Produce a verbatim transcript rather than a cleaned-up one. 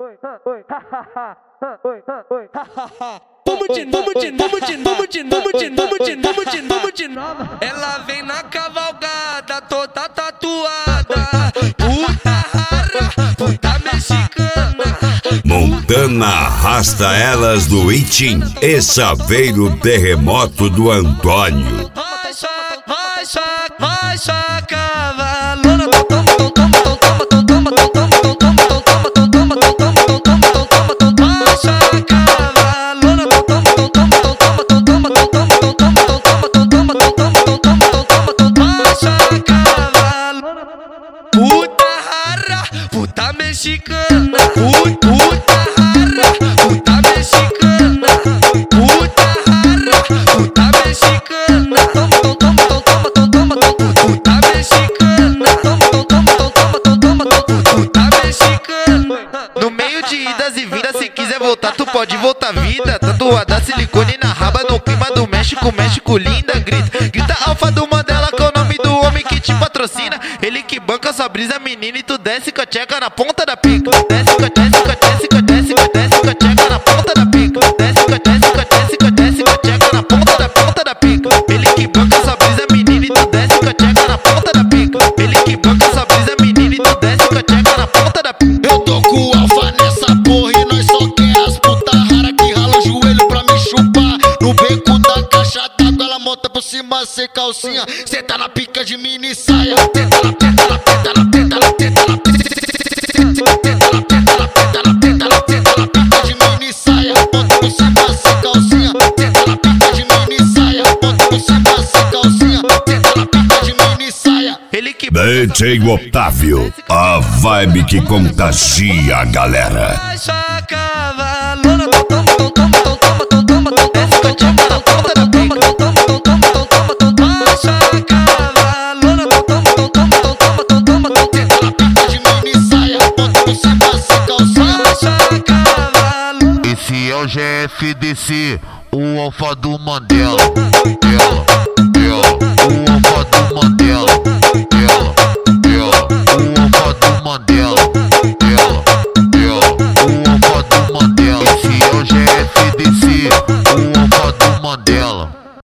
Vamos de novo, vamos de novo, de novo, de novo, de novo, de novo, de novo, de novo. Ela vem na cavalgada, toda tatuada. Puta rara, puta mexicana. Montana arrasta elas do Itim e Saveiro Terremoto do Antônio. Vai só, vai só, vai só, cavalona. Toma, toma, toma, toma, toma, toma, toma, toma, toma, toma, toma, toma, toma, toma, vai só, cavalona. Toma, toma, toma, toma, toma, toma, toma, toma, toma, vai só, cavalona. Puta rara, puta mexicana. Puta rara, puta mexicana. Puta rara, puta mexicana. Toma, toma, toma, toma, toma, puta mexicana. Toma, toma, toma, toma, puta mexicana. No meio de idas e vindas, se quiser voltar, tu pode voltar vida. Tatuada, silicone na raba, no clima do México, México linda. Grita, grita Alfa do Mandela, que é o nome do homem que te patrocina. Ele que banca sua brisa, menina, e tu desce com a tcheca na ponta da pica. Desce com a desce com a desce com a desce com a desce com a tcheca na ponta da pica. Desce com a desce com a desce com a desce com a tcheca na ponta da ponta da pica. Ele que banca sua brisa, menina, e tu desce com a tcheca na ponta da pica. Ele que banca sua brisa, menina, e tu desce com a tcheca na ponta da pica. Eu tô com o Alfa nessa porra e nós só quer as puta rara que rala o joelho pra me chupar. No beco da caixa d'água ela monta por cima sem calcinha. Cê tá na pica de mini saia. Tenta na tenta na tenta na tenta na tenta na tenta na tenta na tenta na tenta na tenta na pica de mini saia. Monta por cima sem calcinha. Tenta na pica de mini saia. Monta por cima sem calcinha. Tenta na pica de mini saia. Ele que D J Otávio, a vibe que contagia a galera. Vai só, cavalona. Toma, toma, toma, toma, toma, toma, desce com a tcheca na ponta da pica. Toma, toma, toma, toma, vai só, cavalona. Toma, toma, toma, toma, toma, Tenta na pica de mini saia. Monta por cima sem calcinha. vai só, cavalona. Esse é o G F D C, o Alfa do Mandela. Mandela.